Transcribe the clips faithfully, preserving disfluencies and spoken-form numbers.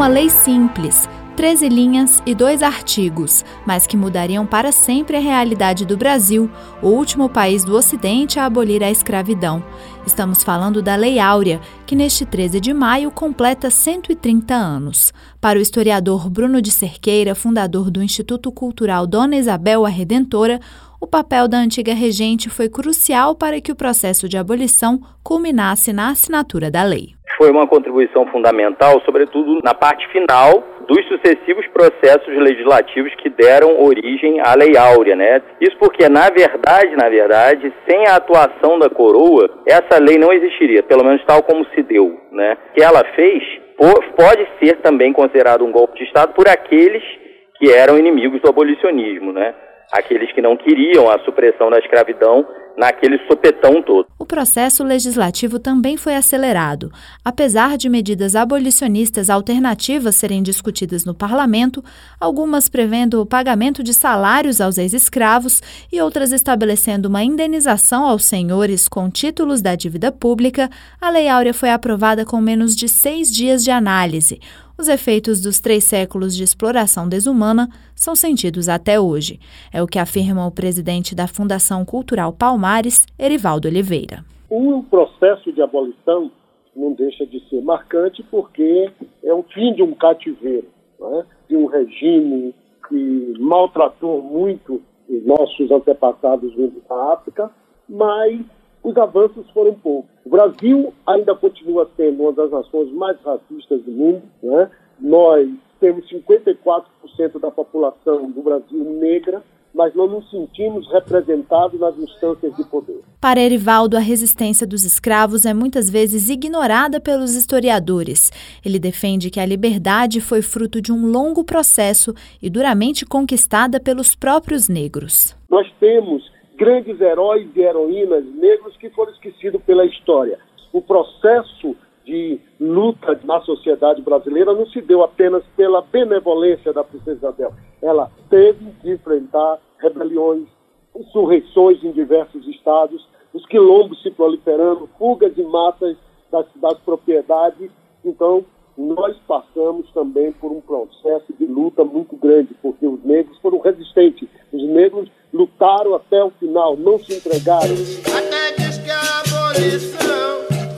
uma lei simples, treze linhas e dois artigos, mas que mudariam para sempre a realidade do Brasil, o último país do Ocidente a abolir a escravidão. Estamos falando da Lei Áurea, que neste treze de maio completa cento e trinta anos. Para o historiador Bruno de Cerqueira, fundador do Instituto Cultural Dona Isabel a Redentora, o papel da antiga regente foi crucial para que o processo de abolição culminasse na assinatura da lei. Foi uma contribuição fundamental, sobretudo na parte final dos sucessivos processos legislativos que deram origem à Lei Áurea, né? Isso porque, na verdade, na verdade, sem a atuação da coroa, essa lei não existiria, pelo menos tal como se deu, né? O que ela fez pode ser também considerado um golpe de Estado por aqueles que eram inimigos do abolicionismo, né? Aqueles que não queriam a supressão da escravidão naquele sopetão todo. O processo legislativo também foi acelerado. Apesar de medidas abolicionistas alternativas serem discutidas no parlamento, algumas prevendo o pagamento de salários aos ex-escravos e outras estabelecendo uma indenização aos senhores com títulos da dívida pública, a Lei Áurea foi aprovada com menos de seis dias de análise. Os efeitos dos três séculos de exploração desumana são sentidos até hoje. É o que afirma o presidente da Fundação Cultural Palmares, Erivaldo Oliveira. O processo de abolição não deixa de ser marcante porque é o fim de um cativeiro, né? De um regime que maltratou muito os nossos antepassados vindos da África, mas os avanços foram poucos. O Brasil ainda continua sendo uma das nações mais racistas do mundo, né? Nós temos cinquenta e quatro por cento da população do Brasil negra, mas não nos sentimos representados nas instâncias de poder. Para Erivaldo, a resistência dos escravos é muitas vezes ignorada pelos historiadores. Ele defende que a liberdade foi fruto de um longo processo e duramente conquistada pelos próprios negros. Nós temos grandes heróis e heroínas negros que foram esquecidos pela história. O processo de luta na sociedade brasileira não se deu apenas pela benevolência da princesa Isabel. Ela teve que enfrentar rebeliões, insurreições em diversos estados, os quilombos se proliferando, fugas em massas das, das propriedades. Então, nós passamos também por um processo de luta muito grande, porque os negros foram resistentes. Os negros lutaram até o final, não se entregaram. Até diz que a abolição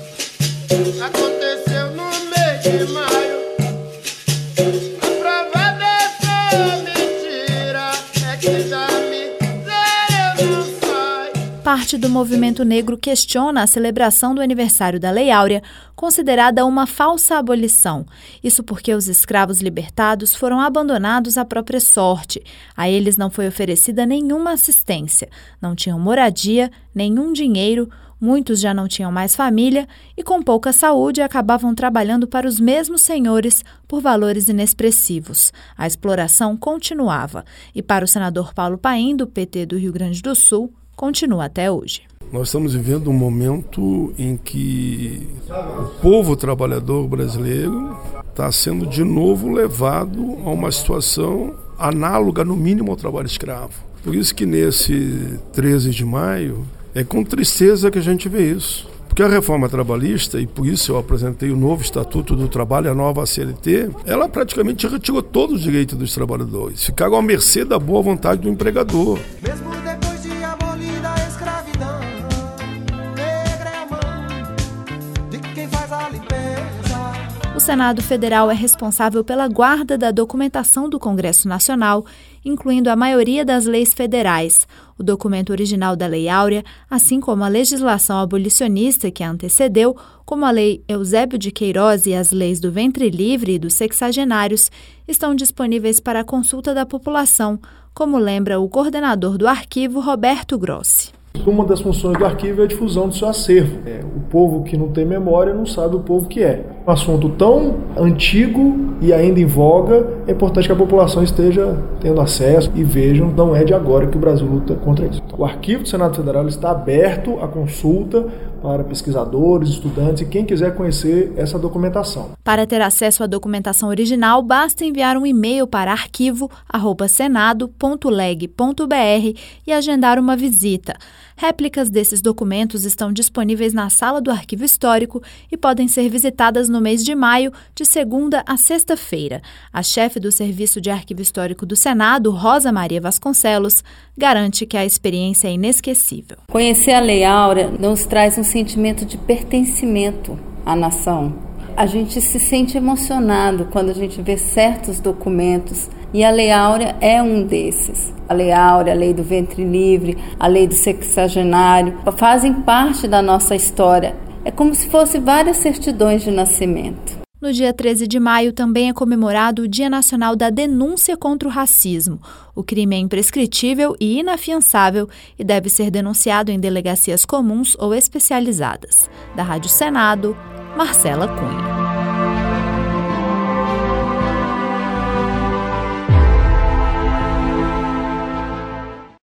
aconteceu no mês de maio. A prova dessa mentira é que da miséria não sai. Parte do movimento negro questiona a celebração do aniversário da Lei Áurea, considerada uma falsa abolição. Isso porque os escravos libertados foram abandonados à própria sorte. A eles não foi oferecida nenhuma assistência, não tinham moradia, nenhum dinheiro, muitos já não tinham mais família e, com pouca saúde, acabavam trabalhando para os mesmos senhores por valores inexpressivos. A exploração continuava. E para o senador Paulo Paim, do P T do Rio Grande do Sul, continua até hoje. Nós estamos vivendo um momento em que o povo trabalhador brasileiro está sendo de novo levado a uma situação análoga, no mínimo, ao trabalho escravo. Por isso que nesse treze de maio é com tristeza que a gente vê isso. Porque a reforma trabalhista, e por isso eu apresentei o novo Estatuto do Trabalho, a nova C L T, ela praticamente retirou todos os direitos dos trabalhadores. Ficaram à mercê da boa vontade do empregador. Mesmo depois de abolida a escravidão, negra é a mão de quem faz a limpeza. O Senado Federal é responsável pela guarda da documentação do Congresso Nacional, incluindo a maioria das leis federais. O documento original da Lei Áurea, assim como a legislação abolicionista que a antecedeu, como a Lei Eusébio de Queiroz e as leis do ventre livre e dos sexagenários, estão disponíveis para a consulta da população, como lembra o coordenador do arquivo, Roberto Grossi. Uma das funções do arquivo é a difusão do seu acervo. É, o povo que não tem memória não sabe o povo que é. Um assunto tão antigo e ainda em voga, é importante que a população esteja tendo acesso e vejam, não é de agora que o Brasil luta contra isso. O arquivo do Senado Federal está aberto à consulta para pesquisadores, estudantes e quem quiser conhecer essa documentação. Para ter acesso à documentação original, basta enviar um e-mail para arquivo arroba senado ponto leg ponto br e agendar uma visita. Réplicas desses documentos estão disponíveis na sala do Arquivo Histórico e podem ser visitadas no no mês de maio, de segunda a sexta-feira. A chefe do Serviço de Arquivo Histórico do Senado, Rosa Maria Vasconcelos, garante que a experiência é inesquecível. Conhecer a Lei Áurea nos traz um sentimento de pertencimento à nação. A gente se sente emocionado quando a gente vê certos documentos e a Lei Áurea é um desses. A Lei Áurea, a Lei do Ventre Livre, a Lei do Sexagenário fazem parte da nossa história. É como se fossem várias certidões de nascimento. No dia treze de maio também é comemorado o Dia Nacional da Denúncia contra o Racismo. O crime é imprescritível e inafiançável e deve ser denunciado em delegacias comuns ou especializadas. Da Rádio Senado, Marcela Cunha.